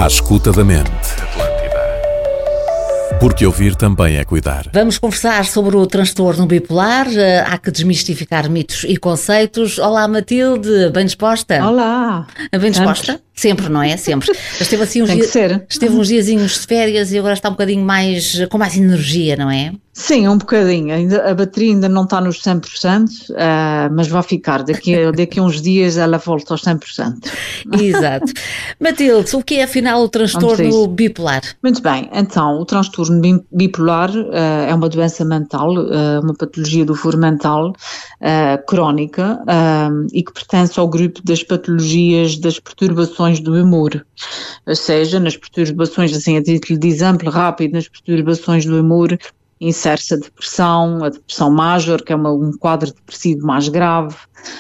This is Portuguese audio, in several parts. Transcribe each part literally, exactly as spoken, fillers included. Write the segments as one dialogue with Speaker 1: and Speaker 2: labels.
Speaker 1: À escuta da mente. Porque ouvir também é cuidar.
Speaker 2: Vamos conversar sobre o transtorno bipolar. Há que desmistificar mitos e conceitos. Olá, Matilde, bem disposta?
Speaker 3: Olá.
Speaker 2: Bem disposta? Sempre, Sempre não é? Sempre. Esteve assim uns
Speaker 3: Tem
Speaker 2: dias,
Speaker 3: que ser.
Speaker 2: Esteve uns diazinhos de férias e agora está um bocadinho mais, com mais energia, não é?
Speaker 3: Sim, um bocadinho. Ainda, a bateria ainda não está nos cem por cento, uh, mas vai ficar. Daqui a, daqui a uns dias ela volta aos cem por cento.
Speaker 2: Exato. Matilde, o que é afinal o transtorno bipolar?
Speaker 3: Muito bem. Então, o transtorno bipolar uh, é uma doença mental, uh, uma patologia do foro mental uh, crónica uh, e que pertence ao grupo das patologias das perturbações do humor. Ou seja, nas perturbações, assim a título de exemplo rápido, nas perturbações do humor, insere-se a depressão, a depressão major, que é uma, um quadro depressivo mais grave,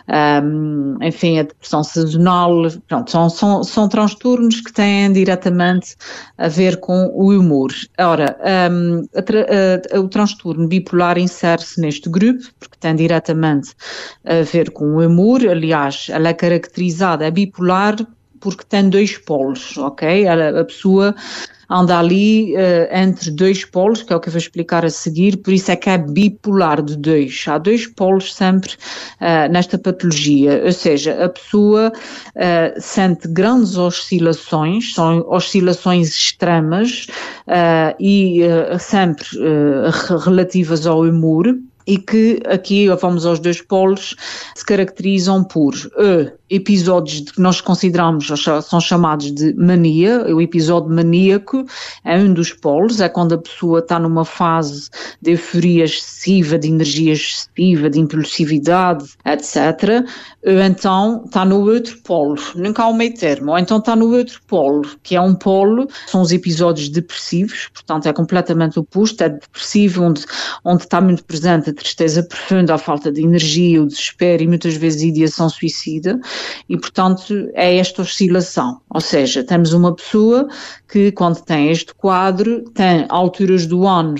Speaker 3: um, enfim, a depressão sazonal, pronto, são, são, são transtornos que têm diretamente a ver com o humor. Ora, um, a tra, a, o transtorno bipolar insere-se neste grupo, porque tem diretamente a ver com o humor. Aliás, ela é caracterizada, é bipolar porque tem dois polos, ok? A, a pessoa anda ali uh, entre dois polos, que é o que eu vou explicar a seguir, por isso é que é bipolar de dois. Há dois polos sempre uh, nesta patologia, ou seja, a pessoa uh, sente grandes oscilações, são oscilações extremas uh, e uh, sempre uh, relativas ao humor, e que aqui vamos aos dois polos, se caracterizam por uh, episódios que nós consideramos, são chamados de mania. O episódio maníaco é um dos polos, é quando a pessoa está numa fase de euforia excessiva, de energia excessiva, de impulsividade, etcétera. Ou então está no outro polo, nunca há um meio termo, ou então está no outro polo, que é um polo, são os episódios depressivos, portanto é completamente oposto, é depressivo, onde, onde está muito presente a tristeza profunda, a falta de energia, o desespero e muitas vezes a ideação suicida. E, portanto, é esta oscilação. Ou seja, temos uma pessoa que, quando tem este quadro, tem alturas do ano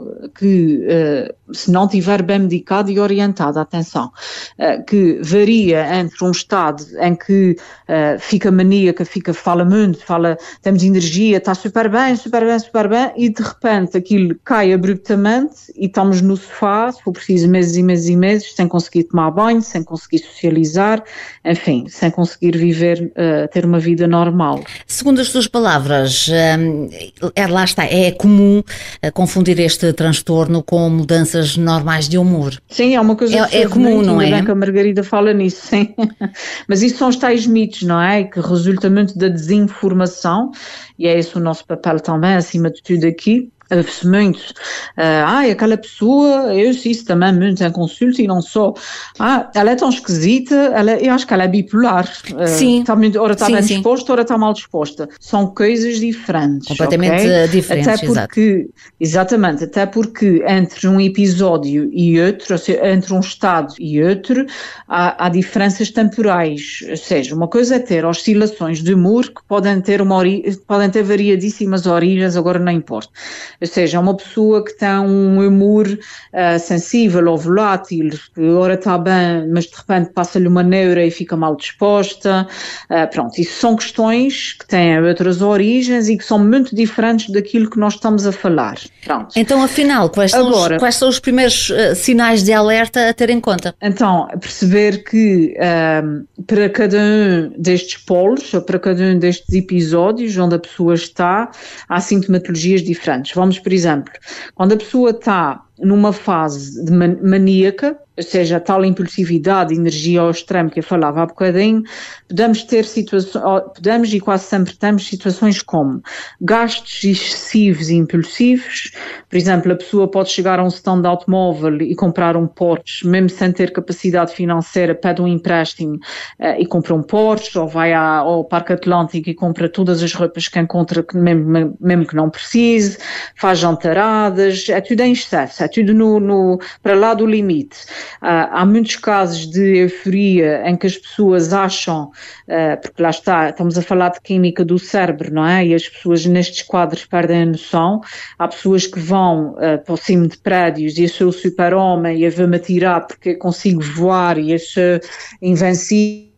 Speaker 3: que, se não estiver bem medicado e orientado, atenção, que varia entre um estado em que fica maníaca, fica, fala muito, fala, temos energia, está super bem, super bem, super bem, e de repente aquilo cai abruptamente e estamos no sofá, se for preciso meses e meses e meses, sem conseguir tomar banho, sem conseguir socializar, enfim, sem conseguir viver, uh, ter uma vida normal.
Speaker 2: Segundo as suas palavras, um, é, lá está, é comum uh, confundir este transtorno com mudanças normais de humor.
Speaker 3: Sim, é uma coisa
Speaker 2: é, é comum,
Speaker 3: muito,
Speaker 2: não é?
Speaker 3: Bem que a Margarida fala nisso, sim. Mas isso são os tais mitos, não é? Que resulta muito da desinformação, e é esse o nosso papel também, acima de tudo aqui. Ouve-se muito, uh, ah, aquela pessoa, eu sei isso também muito em consulta e não só, ah, ela é tão esquisita, ela, eu acho que ela é bipolar, uh,
Speaker 2: sim,
Speaker 3: está muito, ora está
Speaker 2: sim,
Speaker 3: bem
Speaker 2: sim.
Speaker 3: disposta, ora está mal disposta, são coisas diferentes,
Speaker 2: completamente
Speaker 3: okay?
Speaker 2: diferentes,
Speaker 3: até porque,
Speaker 2: exato.
Speaker 3: Exatamente, até porque entre um episódio e outro, ou seja, entre um estado e outro, há, há diferenças temporais, ou seja, uma coisa é ter oscilações de humor que podem ter, uma ori- podem ter variadíssimas origens, agora não importa. Ou seja, uma pessoa que tem um humor uh, sensível ou volátil, que ora está bem, mas de repente passa-lhe uma neura e fica mal disposta. Uh, pronto, isso são questões que têm outras origens e que são muito diferentes daquilo que nós estamos a falar. Pronto.
Speaker 2: Então, afinal, quais são, Agora, os, quais são os primeiros uh, sinais de alerta a ter em conta?
Speaker 3: Então, perceber que um, para cada um destes polos, ou para cada um destes episódios onde a pessoa está, há sintomatologias diferentes. Vamos, por exemplo, quando a pessoa está numa fase de man- maníaca, ou seja, a tal impulsividade, energia ao extremo que eu falava há bocadinho, podemos ter situações, podemos e quase sempre temos situações como gastos excessivos e impulsivos. Por exemplo, a pessoa pode chegar a um stand de automóvel e comprar um Porsche, mesmo sem ter capacidade financeira, pede um empréstimo uh, e compra um Porsche, ou vai à, ao Parque Atlântico e compra todas as roupas que encontra, que mesmo, mesmo que não precise, faz jantaradas, é tudo em excesso, é tudo no, no, para lá do limite. Uh, há muitos casos de euforia em que as pessoas acham, uh, porque lá está, estamos a falar de química do cérebro, não é? E as pessoas nestes quadros perdem a noção. Há pessoas que vão uh, para o cimo de prédios e eu sou o super-homem e eu vou-me atirar porque eu consigo voar e eu sou invencível.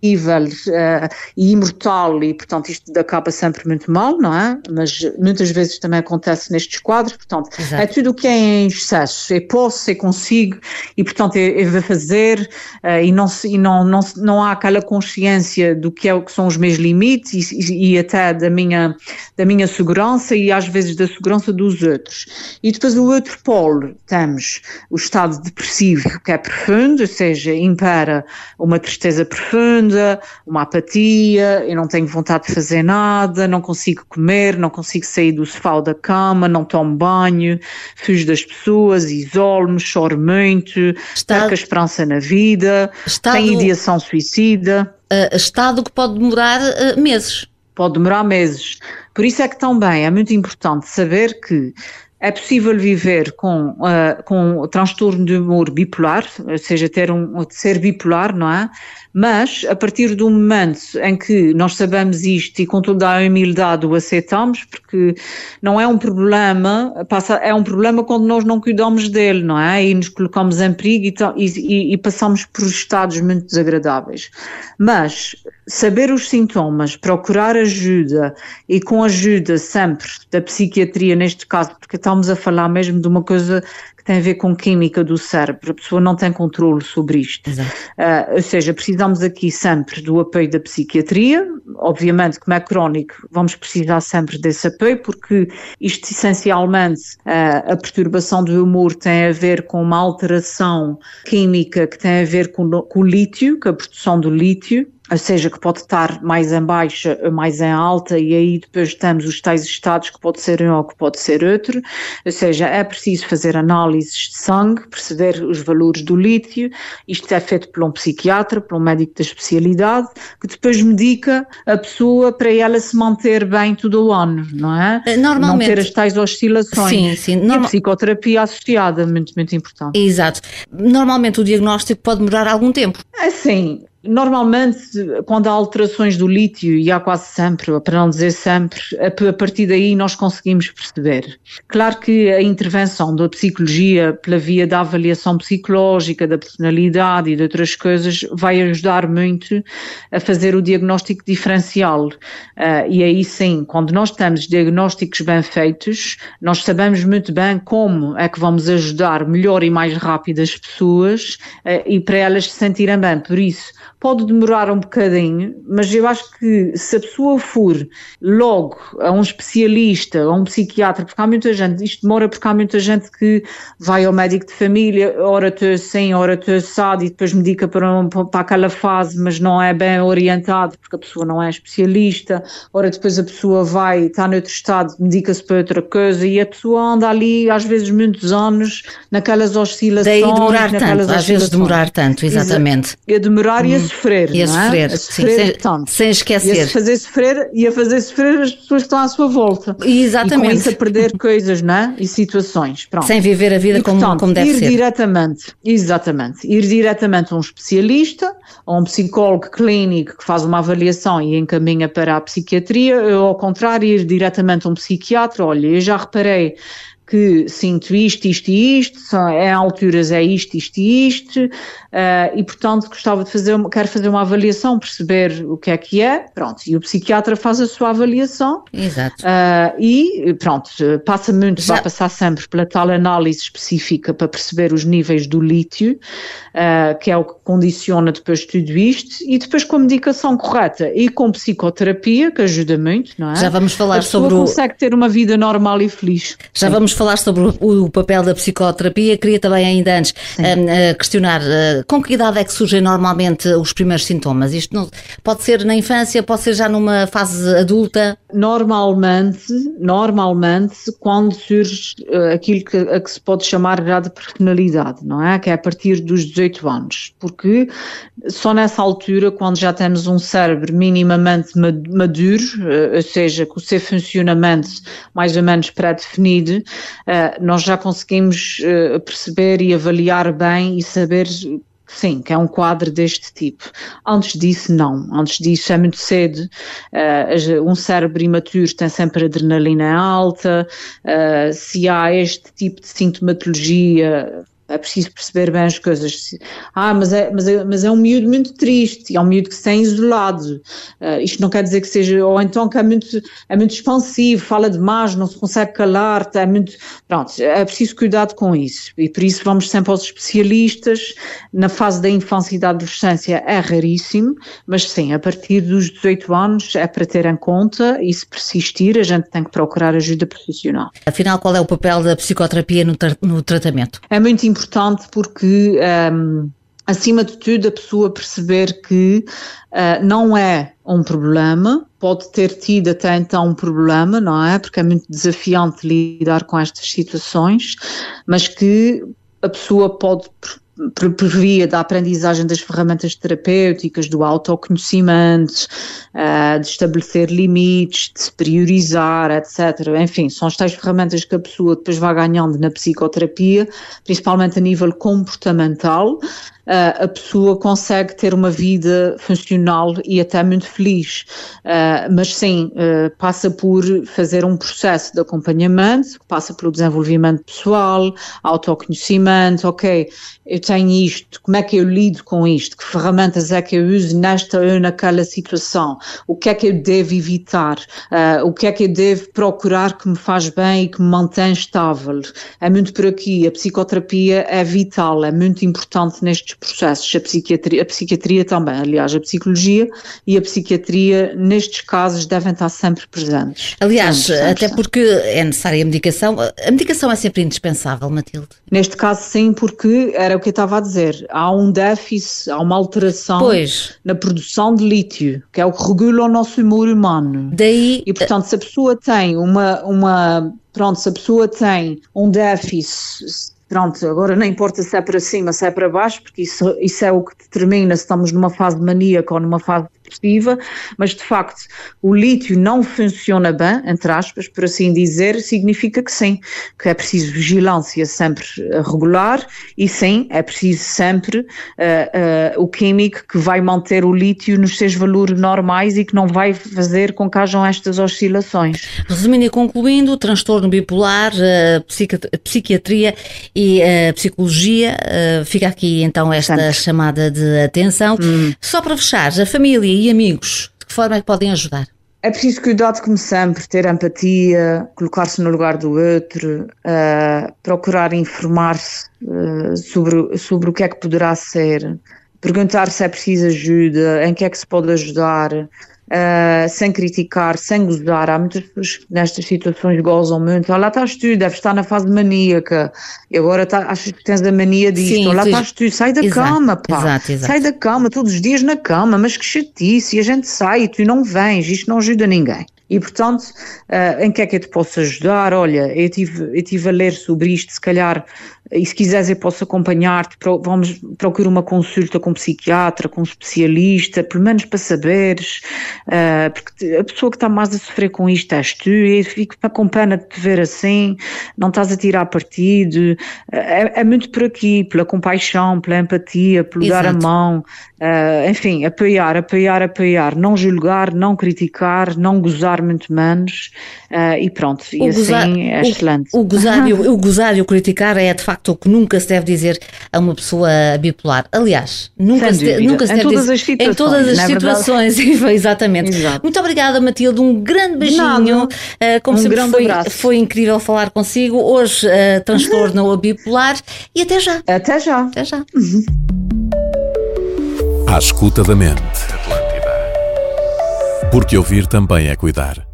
Speaker 3: uh, e imortal, e portanto isto acaba sempre muito mal, não é? Mas muitas vezes também acontece nestes quadros, portanto Exato. É tudo o que é em excesso, é posso, é consigo, e portanto é, é fazer, uh, e, não, e não, não, não há aquela consciência do que, é, que são os meus limites e, e até da minha, da minha segurança e às vezes da segurança dos outros. E depois o outro polo, temos o estado depressivo que é profundo, ou seja, impera uma tristeza profunda, uma apatia, eu não tenho vontade de fazer nada, não consigo comer, não consigo sair do sofá ou da cama, não tomo banho, fujo das pessoas, isolo-me, choro muito, estado, perco a esperança na vida, estado, tenho ideação suicida.
Speaker 2: Uh, estado que pode demorar uh, meses.
Speaker 3: Pode demorar meses. Por isso é que também é muito importante saber que é possível viver com, uh, com o transtorno de humor bipolar, ou seja, ter um, ser bipolar, não é? Mas, a partir do momento em que nós sabemos isto e com toda a humildade o aceitamos, porque não é um problema, passa, é um problema quando nós não cuidamos dele, não é? E nos colocamos em perigo e, e, e passamos por estados muito desagradáveis. Mas, saber os sintomas, procurar ajuda e com ajuda sempre da psiquiatria neste caso, porque estamos a falar mesmo de uma coisa que tem a ver com química do cérebro, a pessoa não tem controle sobre isto. Uh, ou seja, precisamos aqui sempre do apoio da psiquiatria, obviamente como é crónico vamos precisar sempre desse apoio, porque isto essencialmente, uh, a perturbação do humor tem a ver com uma alteração química que tem a ver com, com o lítio, com a produção do lítio, ou seja, que pode estar mais em baixa ou mais em alta, e aí depois temos os tais estados que pode ser um ou que pode ser outro, ou seja, é preciso fazer análises de sangue, perceber os valores do lítio, isto é feito por um psiquiatra, por um médico da especialidade, que depois medica a pessoa para ela se manter bem todo o ano, não é?
Speaker 2: Normalmente.
Speaker 3: Não ter as tais oscilações.
Speaker 2: Sim, sim.
Speaker 3: Normal... E a psicoterapia associada, muito, muito importante.
Speaker 2: Exato. Normalmente o diagnóstico pode demorar algum tempo.
Speaker 3: É sim. Normalmente, quando há alterações do lítio, e há quase sempre, para não dizer sempre, a partir daí nós conseguimos perceber. Claro que a intervenção da psicologia pela via da avaliação psicológica, da personalidade e de outras coisas vai ajudar muito a fazer o diagnóstico diferencial. Uh, e aí sim, quando nós temos diagnósticos bem feitos, nós sabemos muito bem como é que vamos ajudar melhor e mais rápido as pessoas uh, e para elas se sentirem bem. Por isso, pode demorar um bocadinho, mas eu acho que se a pessoa for logo a um especialista, a um psiquiatra, porque há muita gente, isto demora porque há muita gente que vai ao médico de família, ora estou assim, ora estou assado, e depois medica para, um, para aquela fase, mas não é bem orientado porque a pessoa não é especialista, ora depois a pessoa vai, está noutro estado, medica-se para outra coisa, e a pessoa anda ali às vezes muitos anos naquelas oscilações.
Speaker 2: Daí demorar tanto, às vezes demorar tanto, exatamente.
Speaker 3: E a demorar e a sofrer,
Speaker 2: e a
Speaker 3: não
Speaker 2: sofrer,
Speaker 3: é? A
Speaker 2: sofrer sim, sem, sem esquecer.
Speaker 3: E a fazer sofrer, e a fazer sofrer as pessoas que estão à sua volta.
Speaker 2: Exatamente.
Speaker 3: E com isso a perder coisas, não é? E situações. Pronto.
Speaker 2: Sem viver a vida e, como,
Speaker 3: portanto,
Speaker 2: como deve
Speaker 3: ir
Speaker 2: ser.
Speaker 3: Diretamente, exatamente. Ir diretamente a um especialista, a um psicólogo clínico que faz uma avaliação e encaminha para a psiquiatria, ou ao contrário, ir diretamente a um psiquiatra. Olha, eu já reparei que sinto isto, isto e isto, em alturas é isto, isto e isto, uh, e portanto gostava de fazer, quero fazer uma avaliação, perceber o que é que é, pronto, e o psiquiatra faz a sua avaliação.
Speaker 2: Exato.
Speaker 3: Uh, e pronto, passa muito,
Speaker 2: Já.
Speaker 3: vai passar sempre pela tal análise específica para perceber os níveis do lítio, uh, que é o que condiciona depois tudo isto, e depois com a medicação correta e com psicoterapia, que ajuda muito, não é?
Speaker 2: Já vamos falar
Speaker 3: a pessoa
Speaker 2: sobre o...
Speaker 3: consegue ter uma vida normal e feliz.
Speaker 2: Já Sim. vamos falar sobre o, o papel da psicoterapia. Queria também ainda antes um, uh, questionar uh, com que idade é que surgem normalmente os primeiros sintomas? Isto não, pode ser na infância, pode ser já numa fase adulta?
Speaker 3: Normalmente, normalmente quando surge uh, aquilo que, a que se pode chamar já de personalidade, não é? Que é a partir dos dezoito anos, porque só nessa altura, quando já temos um cérebro minimamente maduro, uh, ou seja, com o seu funcionamento mais ou menos pré-definido, Uh, nós já conseguimos uh, perceber e avaliar bem e saber, sim, que é um quadro deste tipo. Antes disso, não. Antes disso é muito cedo. Uh, um cérebro imaturo tem sempre adrenalina alta. Uh, se há este tipo de sintomatologia, É preciso perceber bem as coisas. Ah, mas é, mas é, mas é um miúdo muito triste, é um miúdo que se tem isolado. Uh, isto não quer dizer que seja, ou então que é muito, é muito expansivo, fala demais, não se consegue calar, é muito, pronto, é preciso cuidado com isso. E por isso vamos sempre aos especialistas. Na fase da infância e da adolescência é raríssimo, mas sim, a partir dos dezoito anos é para ter em conta, e se persistir a gente tem que procurar ajuda profissional.
Speaker 2: Afinal, qual é o papel da psicoterapia no, tra- no tratamento?
Speaker 3: É muito importante porque, um, acima de tudo, a pessoa perceber que uh, não é um problema, pode ter tido até então um problema, não é? Porque é muito desafiante lidar com estas situações, mas que a pessoa pode, por, por via da aprendizagem das ferramentas terapêuticas, do autoconhecimento, uh, de estabelecer limites, de se priorizar, etcétera. Enfim, são as tais ferramentas que a pessoa depois vai ganhando na psicoterapia, principalmente a nível comportamental. Uh, a pessoa consegue ter uma vida funcional e até muito feliz, uh, mas sim, uh, passa por fazer um processo de acompanhamento, que passa pelo desenvolvimento pessoal, autoconhecimento. Ok, eu tenho isto, como é que eu lido com isto, que ferramentas é que eu uso nesta ou naquela situação, o que é que eu devo evitar, uh, o que é que eu devo procurar que me faz bem e que me mantém estável. É muito por aqui, a psicoterapia é vital, é muito importante nestes processos, a psiquiatria, a psiquiatria também, aliás, a psicologia e a psiquiatria nestes casos devem estar sempre presentes.
Speaker 2: Aliás,
Speaker 3: sempre, sempre,
Speaker 2: até
Speaker 3: sempre.
Speaker 2: porque é necessária a medicação, a medicação é sempre indispensável, Matilde.
Speaker 3: Neste caso sim, porque era o que eu estava a dizer, há um déficit, há uma alteração
Speaker 2: pois.
Speaker 3: na produção de lítio, que é o que regula o nosso humor humano.
Speaker 2: Daí...
Speaker 3: E portanto, se a pessoa tem uma, uma pronto, se a pessoa tem um déficit, pronto, agora não importa se é para cima, se é para baixo, porque isso, isso é o que determina se estamos numa fase maníaca ou numa fase depressiva, mas de facto o lítio não funciona bem, entre aspas, por assim dizer, significa que sim, que é preciso vigilância sempre regular e sim, é preciso sempre uh, uh, o químico que vai manter o lítio nos seus valores normais e que não vai fazer com que hajam estas oscilações.
Speaker 2: Resumindo e concluindo, o transtorno bipolar, a psiquiatria e a psicologia, fica aqui então esta sempre. chamada de atenção. Hum. Só para fechar, a família e amigos, de que forma é que podem ajudar?
Speaker 3: É preciso cuidado, como sempre, ter empatia, colocar-se no lugar do outro, uh, procurar informar-se uh, sobre, sobre o que é que poderá ser, perguntar se é preciso ajuda, em que é que se pode ajudar, Uh, sem criticar, sem gozar. Há muitas pessoas que nestas situações gozam muito. Ah, lá estás tu, deves estar na fase maníaca e agora tá, achas que tens a mania disto. Sim, lá estás tu, sai da
Speaker 2: exato,
Speaker 3: cama, pá,
Speaker 2: exato, exato.
Speaker 3: sai da cama todos os dias na cama, mas que chatice, e a gente sai e tu não vens, isto não ajuda ninguém. E, portanto, uh, em que é que eu te posso ajudar? Olha, eu tive, eu tive a ler sobre isto, se calhar, e se quiseres eu posso acompanhar-te, pro, vamos procurar uma consulta com um psiquiatra, com um especialista, pelo menos para saberes, uh, porque a pessoa que está mais a sofrer com isto és tu, e eu fico com pena de te ver assim, não estás a tirar partido, uh, é, é muito por aqui, pela compaixão, pela empatia, pelo
Speaker 2: exato.
Speaker 3: Dar a mão, uh, enfim, apoiar, apoiar, apoiar, não julgar, não criticar, não gozar muito menos, uh, e pronto, e
Speaker 2: o
Speaker 3: assim
Speaker 2: gozar,
Speaker 3: é
Speaker 2: o,
Speaker 3: excelente.
Speaker 2: O gozar, e o, o gozar e o criticar é de facto o que nunca se deve dizer a uma pessoa bipolar. Aliás, nunca se, de, nunca se deve dizer em todas as situações. Exatamente.
Speaker 3: Exato.
Speaker 2: Muito obrigada, Matilde, um grande beijinho. Uh, como
Speaker 3: um
Speaker 2: sempre foi,
Speaker 3: abraço.
Speaker 2: foi incrível falar consigo. Hoje, uh, transtorno ou bipolar, e até já.
Speaker 3: Até já.
Speaker 2: Até já.
Speaker 3: Uhum.
Speaker 1: À escuta da mente. Porque ouvir também é cuidar.